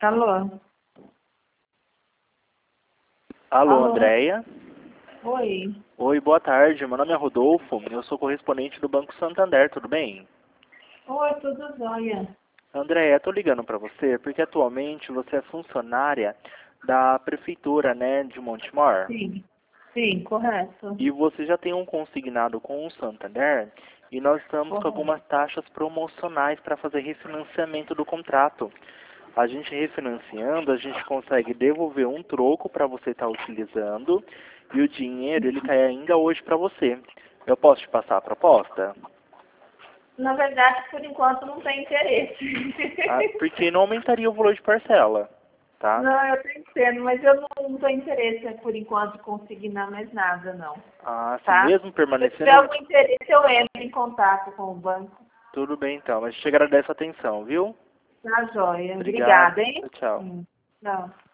Alô? Alô, Andréia? Oi. Oi, boa tarde. Meu nome é Rodolfo. Eu sou correspondente do Banco Santander, tudo bem? Oi, tudo jóia. Andréia, tô ligando para você porque atualmente você é funcionária da prefeitura, né, de Montemor. Sim, correto. E você já tem um consignado com o Santander e nós estamos com Correto. algumas taxas promocionais para fazer refinanciamento do contrato. A gente refinanciando, a gente consegue devolver um troco para você estar utilizando e o dinheiro ele cai ainda hoje para você. Eu posso te passar a proposta? Na verdade, por enquanto, não tem interesse. Porque não aumentaria o valor de parcela, tá? Não, eu tô entendendo, mas eu não tenho interesse, por enquanto, em consignar mais nada, não. Assim, Tá? mesmo Se permanecendo... tiver algum interesse, eu entro em contato com o banco. Tudo bem então, mas te agradeço a atenção, viu? Tá, joia. Obrigado. Obrigada, hein? Tchau, tchau. Tchau.